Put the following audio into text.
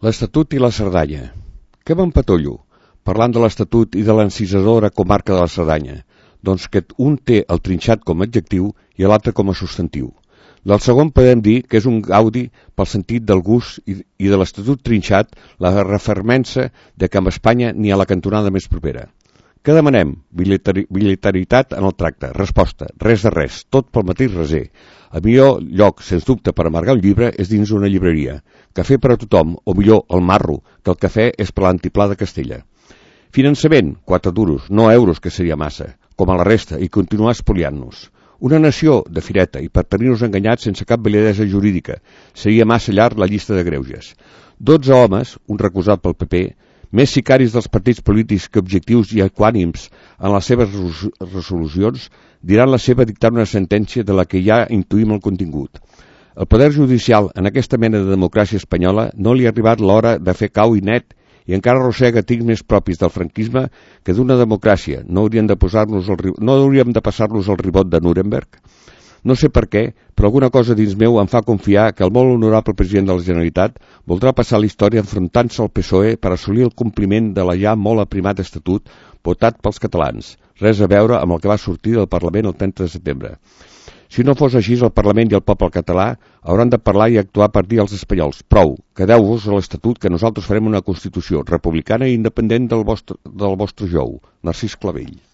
L'Estatut i la Cerdanya. Què m'empatollo? Parlant de l'Estatut i de l'encisadora comarca de la Cerdanya. Doncs que un té el trinxat com a adjectiu i l'altre com a substantiu. Del segon podem dir que és un gaudi pel sentit del gust i de l'Estatut trinxat la refermença de que amb Espanya n'hi ha la cantonada més propera. Què demanem? Militaritat en el tracte. Resposta, res de res, tot pel mateix raser. El millor lloc, sens dubte, per amargar un llibre és dins una llibreria. Cafè per a tothom, o millor, el marro, que el cafè és per l'antiplà de Castella. Finançament, 4 duros, no euros, que seria massa, com a la resta, i continuar espoliant-nos. Una nació de fireta i per tenir-nos enganyats sense cap validesa jurídica. Seria massa llarg la llista de greuges. 12 homes, un recusat pel PP, més sicaris dels partits polítics que objectius i equànims en les seves resolucions, diran la seva dictant una sentència de la que ja intuïm el contingut. El poder judicial en aquesta mena de democràcia espanyola no li ha arribat l'hora de fer cau i net i encara arrossega tics més propis del franquisme que d'una democràcia. No hauríem de passar-nos el ribot de Nuremberg? No sé per què, però alguna cosa dins meu em fa confiar que el molt honorable president de la Generalitat voldrà passar la història enfrontant-se al PSOE per assolir el compliment de la ja molt aprimat estatut votat pels catalans. Res a veure amb el que va sortir del Parlament el 30 de setembre. Si no fos així, el Parlament i el poble català hauran de parlar i actuar per dir als espanyols: prou, quedeu-vos a l'Estatut que nosaltres farem una Constitució republicana i independent del vostre jou. Narcís Clavell.